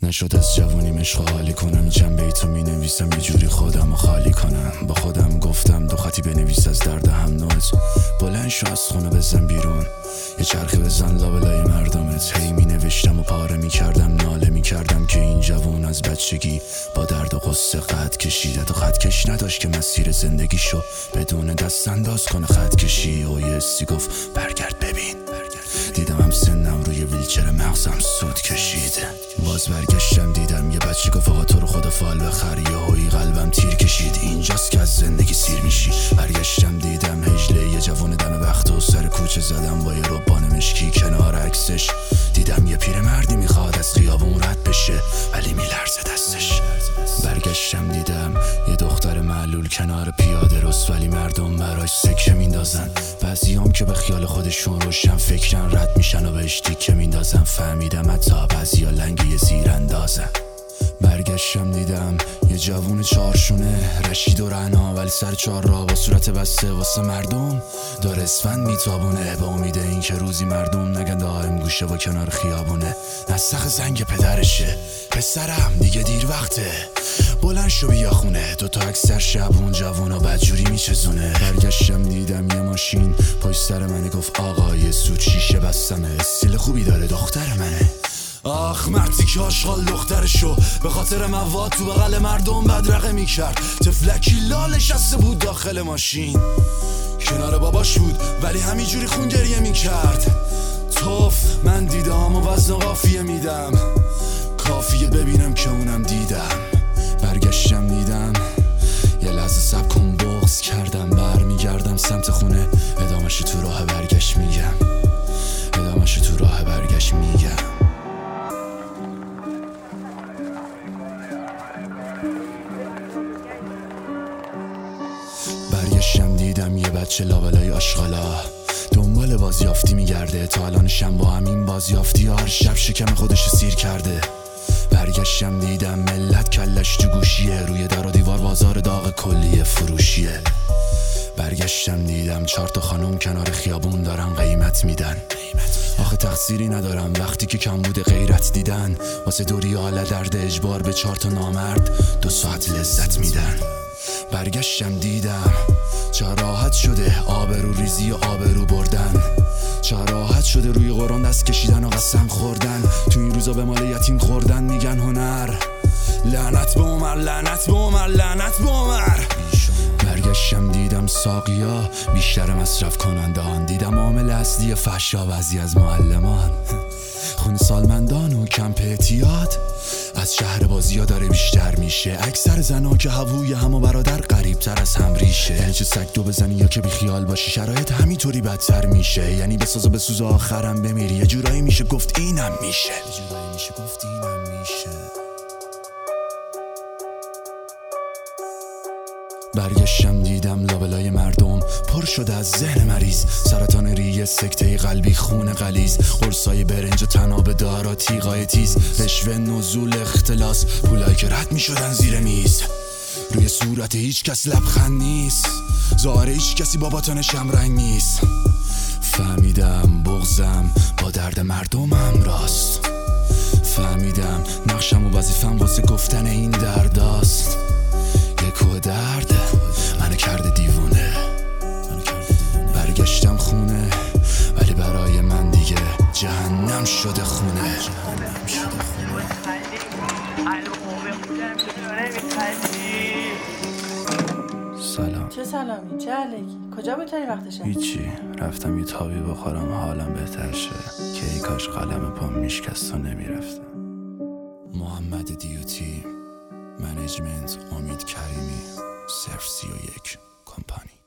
نشد از جوونیم عشق حالی کنم، چند بیتو می نویسم یه جوری خودم خالی کنم. با خودم گفتم دو خطی بنویس از درد هم نوت، بلند شو از خونه بزن بیرون، یه چرخی بزن لابلای مردمت. هی می نوشتم و پاره می کردم، ناله می کردم که این جوون از بچگی با درد و قصه خط کشیده، تو خط کش نداشت که مسیر زندگیشو بدون دست انداز کنه خط کشی. و یه حسی گفت برگرد ببین، دیدم هم سنم روی ویلچر مغزم سود کشید. باز برگشتم دیدم یه بچه گفت آقا تو رو خدا فال بخر، یهویی قلبم تیر کشید، اینجاست که از زندگی سیر میشی. برگشتم دیدم هجله یه جوون دم وقت و سر کوچه زدم با یه ربان مشکی کنار عکسش. دیدم یه پیرمردی میخواد از خیابون رد بشه ولی میلرزه دستش. برگشتم دیدم یه دختر معلول کنار پیاده روست ولی مردم براش سکه میندازن. بعضیام که به خیال خودشون روشن فکرن رد میشن و بهش تیکه میندازن. فهمیدم حتی بعضیا لنگ یه زیر اندازن. برگشتم دیدم یه جوون چارشونه رشید و رعنا ولی سر چار را با صورت بسته واسه مردم داره اسفند میتابونه، با امید این که روزی مردم نگن دائم گوشه با کنار خیابونه. نسخ زنگ پدرشه، پسرم دیگه دیر وقته، بلند شو بیا خونه. دوتا اکثر شب اون جوون و بدجوری میچزونه. برگشتم دیدم یه ماشین پشت سر منه، گفت آقا یه سود شیشه بستمه، استیل خوبی داره دختر منه. آخ مردی که آشغال دخترشو به خاطر مواد تو بغل مردم بدرقه میکرد. تفلکی لال شسته بود داخل ماشین، کنار باباش بود ولی همینجوری خون گریه میکرد. توف من دیدم و وزن قافیه میدم، کافیه ببینم که اونم دیدم. برگشتم دیدم یه لحظه صبر کن بغض کردم، برمیگردم سمت خونه، ادامه‌شو تو راه برگشت میگم، ادامه‌شو تو راه برگشت میگم. برگشتم دیدم یه بچه لابلای آشغالا دنبال بازیافتی میگرده، تا الانشم با همین بازیافتی هر شب شکم خودش سیر کرده. برگشتم دیدم ملت کلش تو گوشیه، روی در و دیوار بازار داغ کلیه فروشیه. برگشتم دیدم 4 تا خانوم کنار خیابون دارن قیمت میدن. آخه تقصیری ندارم وقتی که کم بوده غیرت دیدن، واسه دوری حال درد اجبار به 4 تا نامرد 2 ساعت لذت میدن. برگشتم دیدم چه راحت شده آبرو ریزی و آبرو بردن، چه راحت شده روی قرآن دست کشیدن و قسم خوردن، تو این روزا به مال یتیم خوردن میگن هنر. لعنت به عمر، لعنت به عمر، لعنت به عمر. برگشتم دیدم ساقیا بیشتر مصرف کنندان، دیدم عامل اصلی فحشا بعضی از معلمان، خون سالمندان و کمپ اعتیاد از شهر بازی ها داره بیشتر میشه. اکثر زنا که هووی هم و برادر قریب تر از هم ریشه، یعنی چه سگ دو بزنی یا که بی خیال باشی شرایط همینطوری بدتر میشه. یعنی بساز و بسوز آخرم بمیری، یه جورایی میشه گفت اینم میشه، یه جورایی میشه گفت اینم میشه. برگشتم دیدم لابلای مردم پر شده از ذهن مریض، سرطان ریه، سکته قلبی، خون غلیظ، قرصای برنج و تناب دارا، تیغای تیز، رشوه، نزول، اختلاس، پولایی که رد می شدن زیر میز. روی صورت هیچ کس لبخند نیست، ظاهر هیچ کسی با باطنش هم رنگ نیست. فهمیدم بغضم با درد مردمم راست، فهمیدم نقشم و وظیفم واسه گفتن این درداست. یه کوه درد منو کرده دیوونه، برگشتم خونه ولی برای من دیگه جهنم شده خونه. سلام. چه سلامی؟ چه علیکی؟ کجا بودی وقتشه؟ هیچی، رفتم یه تابی بخورم حالم بهتر شه که ای کاش قلم پام میشکست و نمیرفتم. محمد دیوتی، منیجمنت امید کریمی، 031 کمپانی.